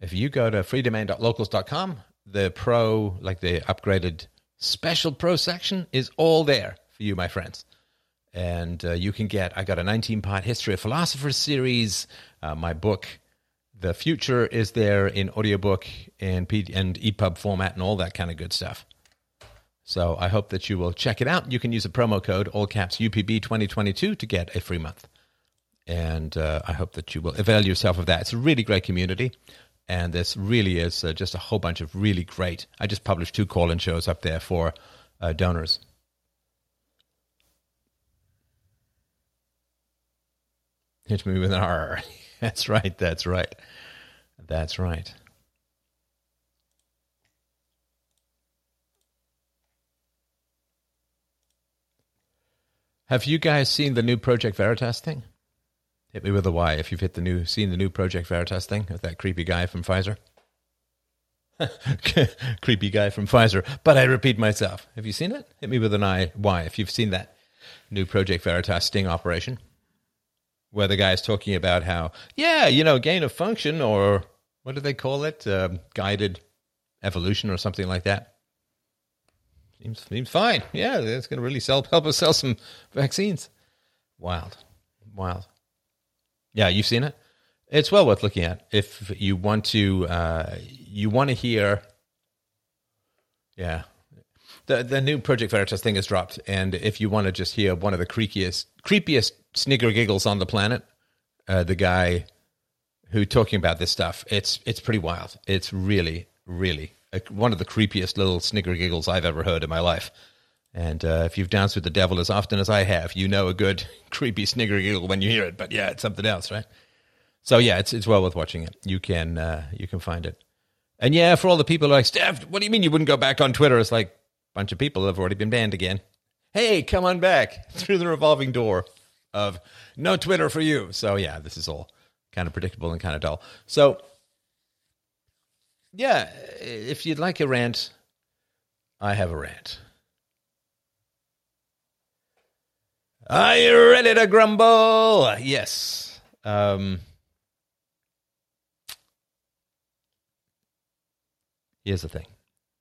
If you go to freedomain.locals.com, the pro, like the upgraded special pro section is all there for you, my friends. And you can get, I got a 19-part History of Philosophers series, my book, The Future, is there in audiobook and EPUB format and all that kind of good stuff. So I hope that you will check it out. You can use a promo code, all caps UPB 2022, to get a free month. And I hope that you will avail yourself of that. It's a really great community. And this really is just a whole bunch of really great. I just published 2 call-in shows up there for donors. Hit me with an R. That's right. That's right. That's right. Have you guys seen the new Project Veritas thing? Hit me with a Y if you've seen the new Project Veritas thing with that creepy guy from Pfizer. Creepy guy from Pfizer. But I repeat myself. Have you seen it? Hit me with an Y if you've seen that new Project Veritas sting operation, where the guy's talking about how, gain of function, or what do they call it? Guided evolution or something like that. Seems fine. Yeah, it's going to really help us sell some vaccines. Wild. Yeah, you've seen it? It's well worth looking at if you want to hear. Yeah. The new Project Veritas thing is dropped, and if you want to just hear one of the creepiest snigger giggles on the planet, the guy who talking about this stuff, it's pretty wild. It's really, really one of the creepiest little snigger giggles I've ever heard in my life. And if you've danced with the devil as often as I have, you know a good creepy snigger giggle when you hear it. But yeah, it's something else, right? So yeah, it's well worth watching it. You can find it. And yeah, for all the people who are like, Steph, what do you mean you wouldn't go back on Twitter? It's like a bunch of people have already been banned again. Hey, come on back through the revolving door of no Twitter for you. So yeah, this is all kind of predictable and kind of dull. So yeah, if you'd like a rant, I have a rant. Are you ready to grumble? Yes. Here's the thing.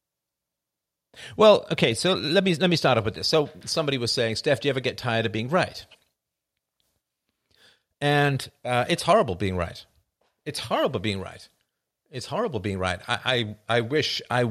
Well, okay, so let me start off with this. So somebody was saying, Steph, do you ever get tired of being right? And it's horrible being right. It's horrible being right. It's horrible being right. I wish I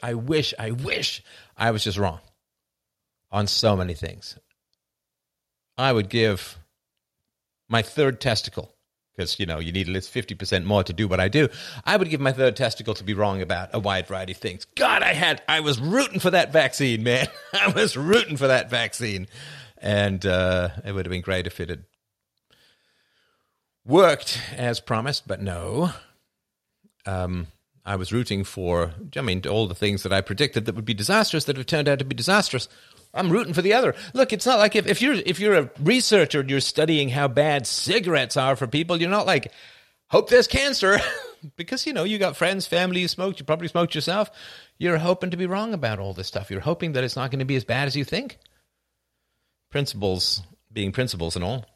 was just wrong on so many things. I would give my third testicle, because, you need at least 50% more to do what I do. I would give my third testicle to be wrong about a wide variety of things. God, I was rooting for that vaccine, man. I was rooting for that vaccine. And it would have been great if it had worked as promised, but no. I was rooting for, all the things that I predicted that would be disastrous that have turned out to be disastrous. I'm rooting for the other. Look, it's not like if you're a researcher and you're studying how bad cigarettes are for people, you're not like, hope there's cancer, because, you got friends, family, you smoked, you probably smoked yourself. You're hoping to be wrong about all this stuff. You're hoping that it's not going to be as bad as you think. Principles being principles and all.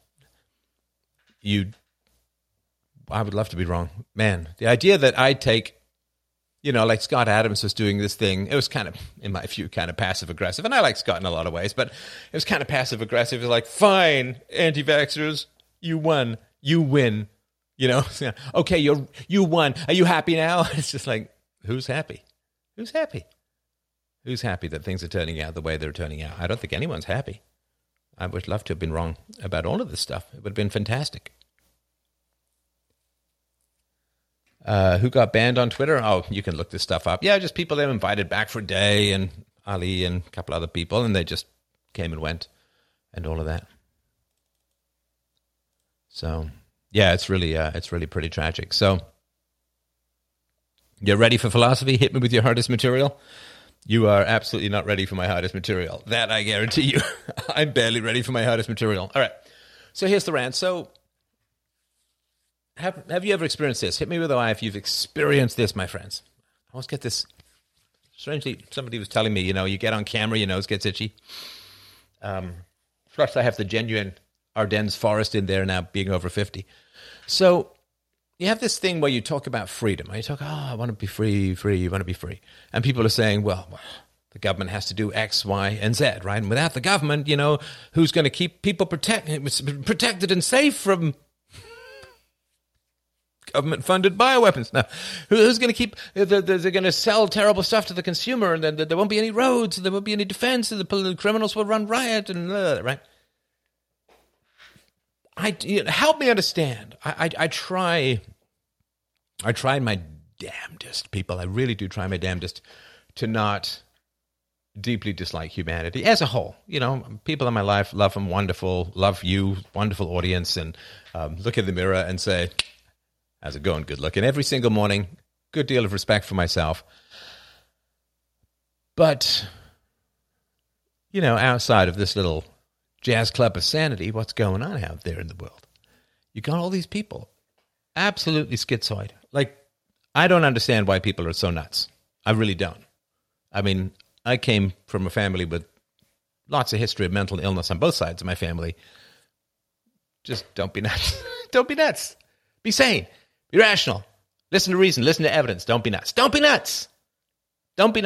I would love to be wrong. Man, the idea that I'd take, like Scott Adams was doing this thing, it was kind of, in my view, kind of passive-aggressive. And I like Scott in a lot of ways, but it was kind of passive-aggressive. It was like, fine, anti-vaxxers, you won, you win. Okay, you won. Are you happy now? It's just like, who's happy? Who's happy? Who's happy that things are turning out the way they're turning out? I don't think anyone's happy. I would love to have been wrong about all of this stuff. It would have been fantastic. Who got banned on Twitter? Oh, you can look this stuff up. Yeah, just people they invited back for a day, and Ali and a couple other people, and they just came and went and all of that. So, yeah, it's really pretty tragic. So, you're ready for philosophy? Hit me with your hardest material. You are absolutely not ready for my hardest material. That I guarantee you. I'm barely ready for my hardest material. All right. So here's the rant. So, Have you ever experienced this? Hit me with a Y if you've experienced this, my friends. I always get this. Strangely, somebody was telling me, you get on camera, your nose gets itchy. Plus, I have the genuine Ardennes forest in there now, being over 50. So, you have this thing where you talk about freedom. You talk, I want to be free, you want to be free. And people are saying, well, the government has to do X, Y, and Z, right? And without the government, who's going to keep people protected and safe from government-funded bioweapons? Now, who's going to keep? They're going to sell terrible stuff to the consumer, and then there won't be any roads, there won't be any defense, and the criminals will run riot, and right? Help me understand. I try my damnedest, people. I really do try my damnedest to not deeply dislike humanity as a whole. People in my life, love them, wonderful, love you, wonderful audience, and look in the mirror and say, how's it going? Good looking. Every single morning, good deal of respect for myself. But, outside of this little jazz club of sanity, what's going on out there in the world? You got all these people, absolutely schizoid. Like, I don't understand why people are so nuts. I really don't. I mean, I came from a family with lots of history of mental illness on both sides of my family. Just don't be nuts. Don't be nuts. Be sane. Be rational. Listen to reason. Listen to evidence. Don't be nuts. Don't be nuts. Don't be nuts.